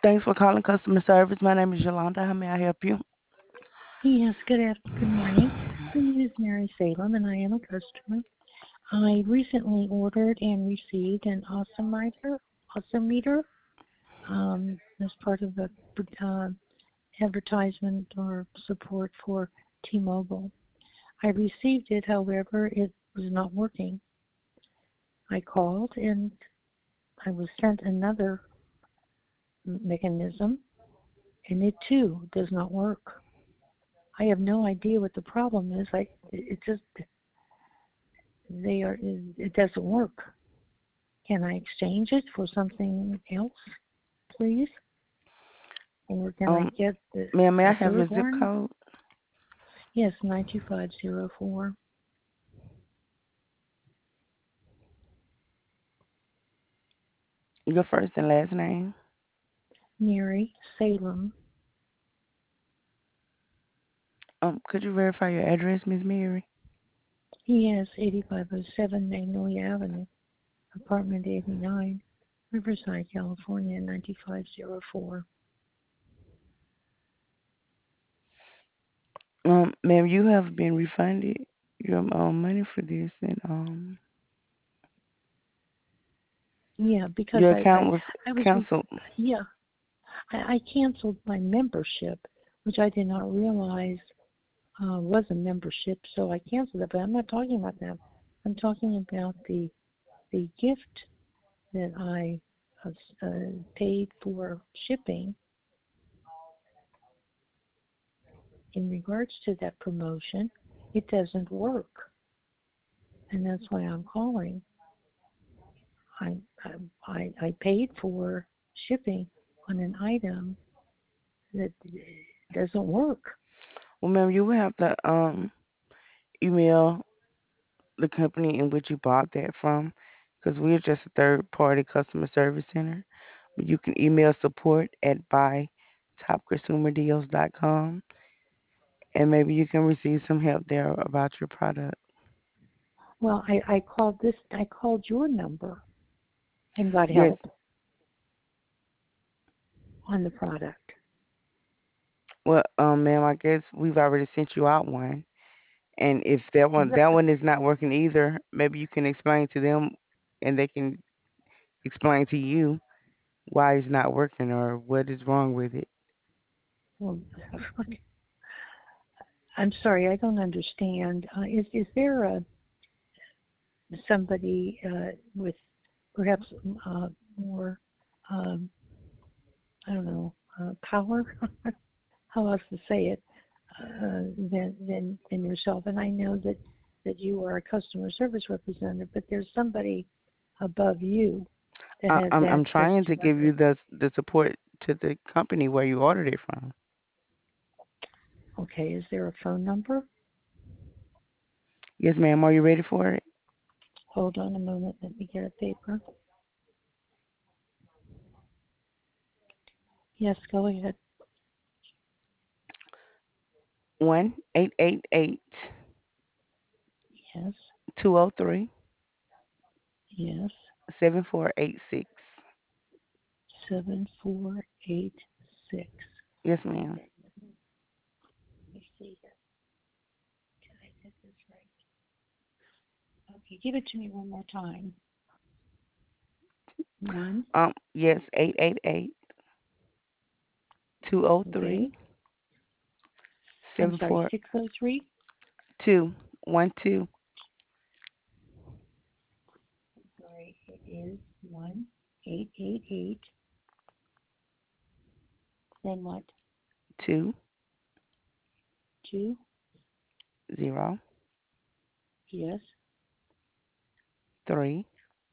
Thanks for calling customer service. My name is Yolanda. How may I help you? Yes, good morning. My name is Mary Salem, and I am a customer. I recently ordered and received an awesome meter, as part of the uh, advertisement or support for T-Mobile. I received it, however, it was not working. I called and I was sent another mechanism, and it too does not work. I have no idea what the problem is. It just it doesn't work. Can I exchange it for something else, please? Or can I Um, get ma'am, may I a have your third zip one? code? Yes, 92504. Your first and last name? Mary Salem. Could you verify your address, Miss Mary? Yes, 8507 Magnolia Avenue, apartment 89, Riverside, California, 95004. Ma'am, you have been refunded your money for this, and Yeah, because your account was I was, canceled. yeah, I canceled my membership, which I did not realize was a membership, so I canceled it. But I'm not talking about that. I'm talking about the gift that I paid for shipping in regards to that promotion. It doesn't work, and that's why I'm calling. I I paid for shipping on an item that doesn't work. Well, ma'am, you will have to email the company in which you bought that from, because we're just a third party customer service center. But you can email support at buytopconsumerdeals.com, and maybe you can receive some help there about your product. Well, I called your number and got Yes. help on the product. Well, ma'am, I guess we've already sent you out one. And if that one is not working either, maybe you can explain to them, and they can explain to you why it's not working or what is wrong with it. Well, I'm sorry, I don't understand. Is there somebody with perhaps more, um, I don't know, power? How else to say it than yourself? And I know that you are a customer service representative, but there's somebody above you that has I'm access trying to to give you the support to the company where you ordered it from. Okay, is there a phone number? Yes, ma'am. Are you ready for it? Hold on a moment. Let me get a paper. Yes, go ahead. 1-888 Yes, 203 yes. 7486. 7486. Yes, ma'am. Okay, let me see here. Can I get this right? Okay, give it to me one more time. One. Yes, 888 203 Okay. I'm sorry, 74 603. 212. Sorry, it is 1888. Then what? 2 Two. 0 Yes. 3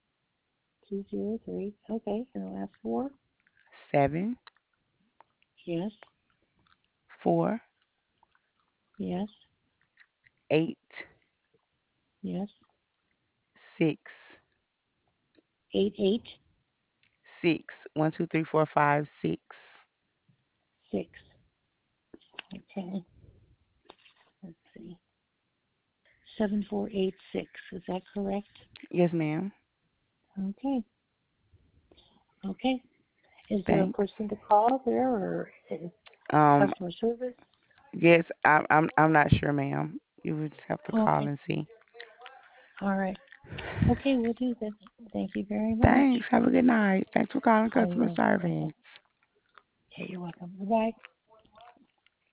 203. Okay, and the last four. 7 Yes. 4 Yes. 8 Yes. 6 88. 6. 1, 2, 3, 4, 5, 6. 6. Okay. Let's see. 7486. Is that correct? Yes, ma'am. Okay. Okay. Is there a Thanks. person to call there or is Um, customer service? yes, I'm not sure, ma'am. You would just have to call Okay. and see. All right. Okay, we'll do that. Thank you very much. Thanks. Have a good night. Thanks for calling I customer will. service. Yeah, you're welcome. Bye bye.